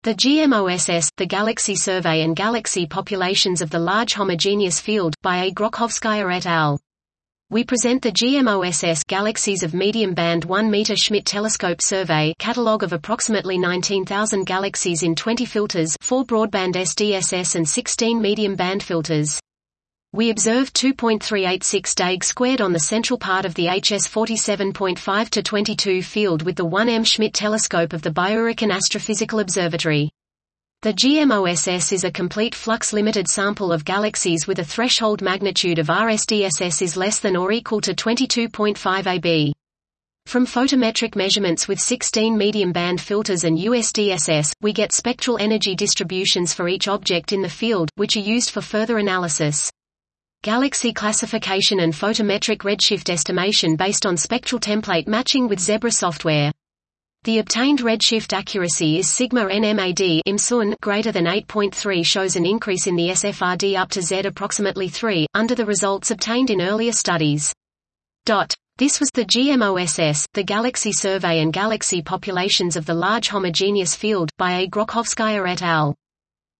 The GMOSS, the Galaxy Survey and Galaxy Populations of the Large Homogeneous Field, by A. Grokhovskaya et al. We present the GMOSS Galaxies of Medium Band 1 meter Schmidt Telescope Survey catalog of approximately 19,000 galaxies in 20 filters, 4 broadband SDSS and 16 medium band filters. We observed 2.386 dag squared on the central part of the HS 47.5 to 22 field with the 1M Schmidt telescope of the Biohurricane Astrophysical Observatory. The GMOSS is a complete flux-limited sample of galaxies with a threshold magnitude of RSDSS is less than or equal to 22.5 AB. From photometric measurements with 16 medium-band filters and USDSS, we get spectral energy distributions for each object in the field, which are used for further analysis. Galaxy classification and photometric redshift estimation based on spectral template matching with Zebra software. The obtained redshift accuracy is sigma nmad IMSUN greater than 8.3 shows an increase in the SFRD up to Z approximately 3, under the results obtained in earlier studies. This was the GMOSS, the Galaxy Survey and Galaxy Populations of the Large Homogeneous Field, by A. Grokhovskaya et al.